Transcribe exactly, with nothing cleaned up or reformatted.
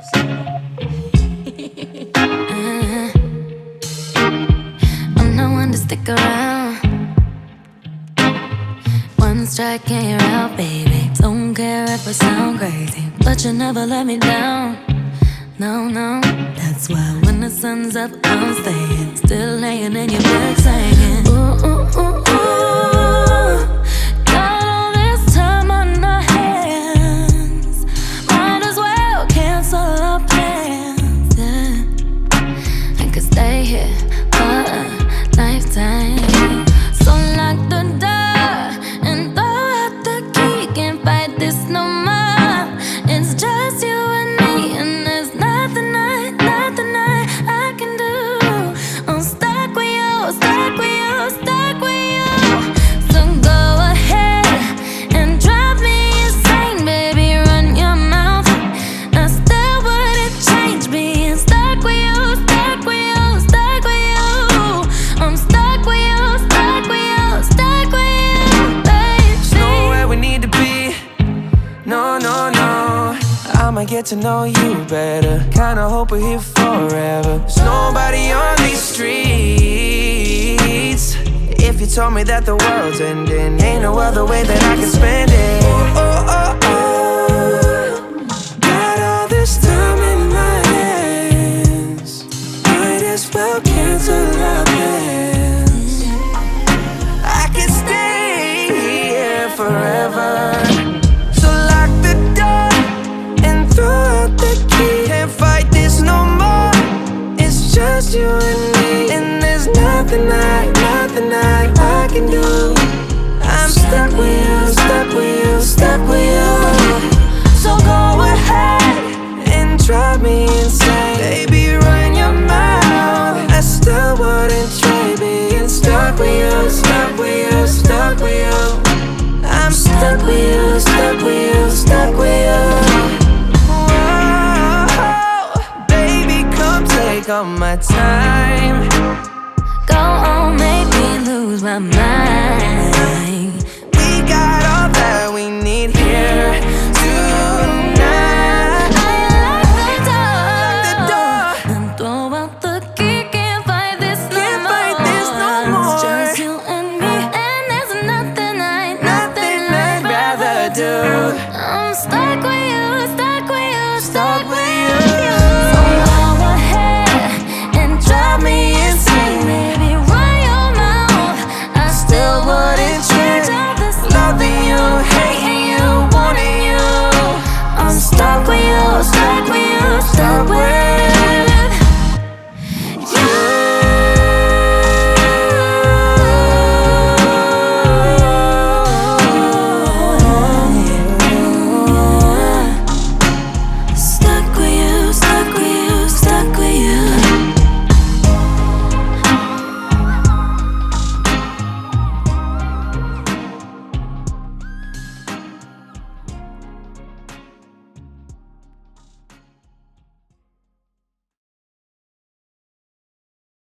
uh, I'm no one to stick around. One strike and you're out, baby. Don't care if I sound crazy, but you never let me down. No, no, that's why when the sun's up, I'm staying. Still laying in your bed singing. Ooh, ooh, ooh, ooh. Got all this time on our hands. Might as well cancel our plans, yeah. I could stay here for a lifetime. So lock the door and throw out the key. Can't fight this no more. It's just you and me, and there's nothing I, nothing I, I can do. I'm stuck with you, stuck with you, stuck with you. So go ahead and drive me insane, baby, run your mouth. I still wouldn't change being stuck with you, stuck with you, stuck with you. I'm stuck with you, stuck with you, stuck with you, baby. There's nowhere we need to be, no, no, no. I'ma get to know you better. Kinda hope we're here forever. There's nobody on these streets. If you told me that the world's ending, ain't no other way that I can spend it. Oh, oh, oh, oh. Got all this time in my hands. Might as well cancel our plans. I could stay here forever. So lock the door and throw out the key. Can't fight this no more. It's just you and me, and there's nothing I, nothing I, I can do. I'm stuck with you, stuck with you, stuck with you. So go ahead and drive me insane, baby, run your mouth. I still wouldn't trade being stuck with you, stuck with you, stuck with you. I'm stuck with you, stuck with you, stuck with you. Whoa, baby, come take all my time. Go on, make me lose my mind.